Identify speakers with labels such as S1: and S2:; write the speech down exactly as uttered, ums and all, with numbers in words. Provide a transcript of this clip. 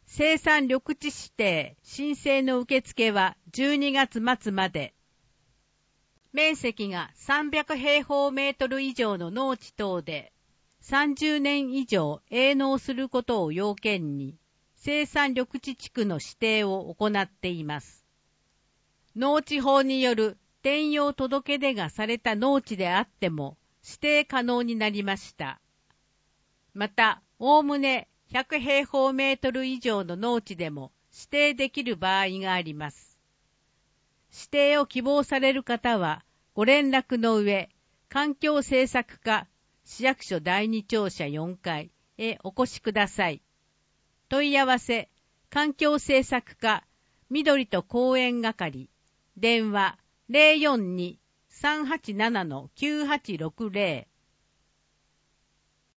S1: 生産緑地指定申請の受付はじゅうにがつ末まで。面積がさんびゃくへいほうメートル以上の農地等でさんじゅうねん以上営農することを要件に生産緑地地区の指定を行っています。農地法による転用届出がされた農地であっても指定可能になりました。また、おおむねひゃくへいほうメートル以上の農地でも指定できる場合があります。指定を希望される方は、ご連絡の上、環境政策課市役所だいに庁舎よんかいへお越しください。問い合わせ、環境政策課緑と公園係、電話 ゼロよんに さんはちなな きゅうはちろくゼロ